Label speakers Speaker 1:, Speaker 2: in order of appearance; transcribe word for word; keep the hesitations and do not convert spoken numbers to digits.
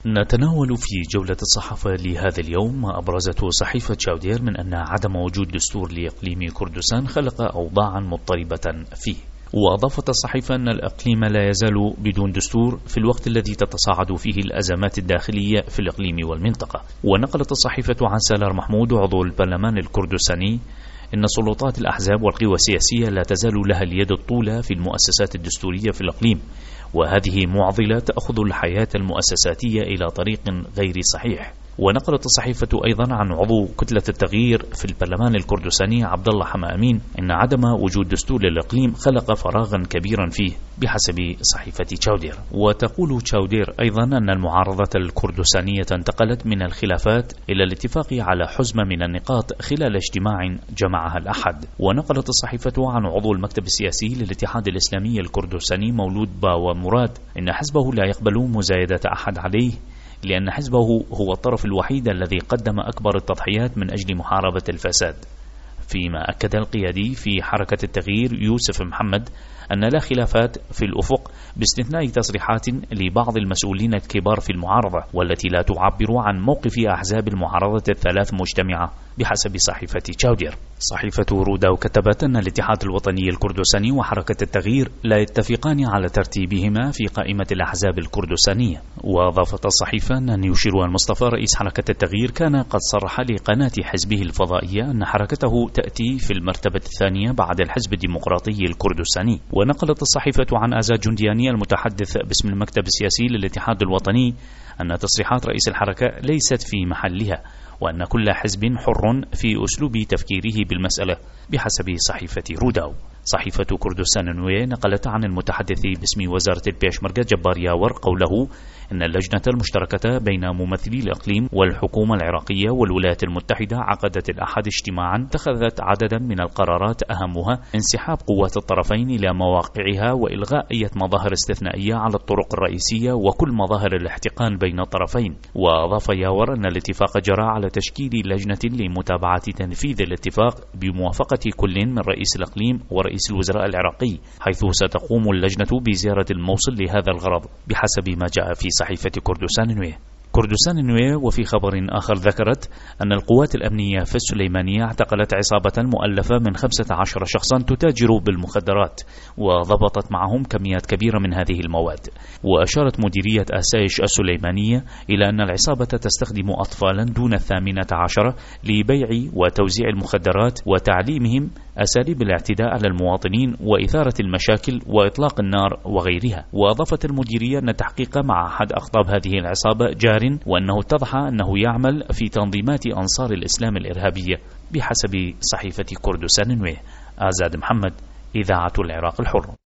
Speaker 1: نتناول في جولة الصحافة لهذا اليوم ما أبرزته صحيفة شاودير من أن عدم وجود دستور لإقليم كردستان خلق أوضاعا مضطربة فيه. وأضافت الصحيفة أن الإقليم لا يزال بدون دستور في الوقت الذي تتصاعد فيه الأزمات الداخلية في الإقليم والمنطقة. ونقلت الصحيفة عن سالار محمود عضو البرلمان الكردستاني إن سلطات الأحزاب والقوى السياسية لا تزال لها اليد الطولى في المؤسسات الدستورية في الإقليم، وهذه معضلة تأخذ الحياة المؤسساتية إلى طريق غير صحيح. ونقلت الصحيفة أيضا عن عضو كتلة التغيير في البرلمان الكردستاني عبد الله حما أمين إن عدم وجود دستور للإقليم خلق فراغا كبيرا فيه بحسب صحيفة شاودير. وتقول شاودير أيضا أن المعارضة الكردستانية انتقلت من الخلافات إلى الاتفاق على حزمة من النقاط خلال اجتماع جمعها الأحد. ونقلت الصحيفة عن عضو المكتب السياسي للاتحاد الإسلامي الكردستاني مولود باوا مراد إن حزبه لا يقبل مزايدة أحد عليه، لأن حزبه هو الطرف الوحيد الذي قدم أكبر التضحيات من أجل محاربة الفساد. فيما أكد القيادي في حركة التغيير يوسف محمد أن لا خلافات في الأفق باستثناء تصريحات لبعض المسؤولين الكبار في المعارضة والتي لا تعبر عن موقف أحزاب المعارضة الثلاث مجتمعة بحسب صحيفة شاودير. صحيفة روداو كتبت أن الاتحاد الوطني الكردستاني وحركة التغيير لا يتفقان على ترتيبهما في قائمة الأحزاب الكردستانية. وأضافت الصحيفة أن يشير المصطفى رئيس حركة التغيير كان قد صرح لقناة حزبه الفضائية أن حركته تأتي في المرتبة الثانية بعد الحزب الديمقراطي الكردستاني. ونقلت الصحيفة عن آزاد جندياني المتحدث باسم المكتب السياسي للاتحاد الوطني أن تصريحات رئيس الحركة ليست في محلها، وأن كل حزب حر في أسلوب تفكيره بالمسألة بحسب صحيفة روداو. صحيفة كردستان نوية نقلت عن المتحدث باسم وزارة البيشمركة جبار ياور قوله إن اللجنة المشتركة بين ممثلي الإقليم والحكومة العراقية والولايات المتحدة عقدت الأحد اجتماعا اتخذت عددا من القرارات أهمها انسحاب قوات الطرفين إلى مواقعها وإلغاء أي مظاهر استثنائية على الطرق الرئيسية وكل مظاهر الاحتقان بين الطرفين. وأضاف ياور أن الاتفاق جرى على تشكيل لجنة لمتابعة تنفيذ الاتفاق بموافقة كل من رئيس الإقليم ورئيس رئيس الوزراء العراقي، حيث ستقوم اللجنة بزيارة الموصل لهذا الغرض بحسب ما جاء في صحيفة كردستان نوية. كردستان نوية وفي خبر آخر ذكرت أن القوات الأمنية في السليمانية اعتقلت عصابة مؤلفة من خمسة عشر شخصا تتاجر بالمخدرات وضبطت معهم كميات كبيرة من هذه المواد. وأشارت مديرية آسايش السليمانية إلى أن العصابة تستخدم أطفالا دون الثامنة عشرة لبيع وتوزيع المخدرات وتعليمهم أساليب الاعتداء على المواطنين وإثارة المشاكل وإطلاق النار وغيرها. وأضافت المديرية أن التحقيق مع أحد أقطاب هذه العصابة جار، وأنه اتضح أنه يعمل في تنظيمات أنصار الإسلام الإرهابية بحسب صحيفة كردستان نوية. آزاد محمد، إذاعة العراق الحر.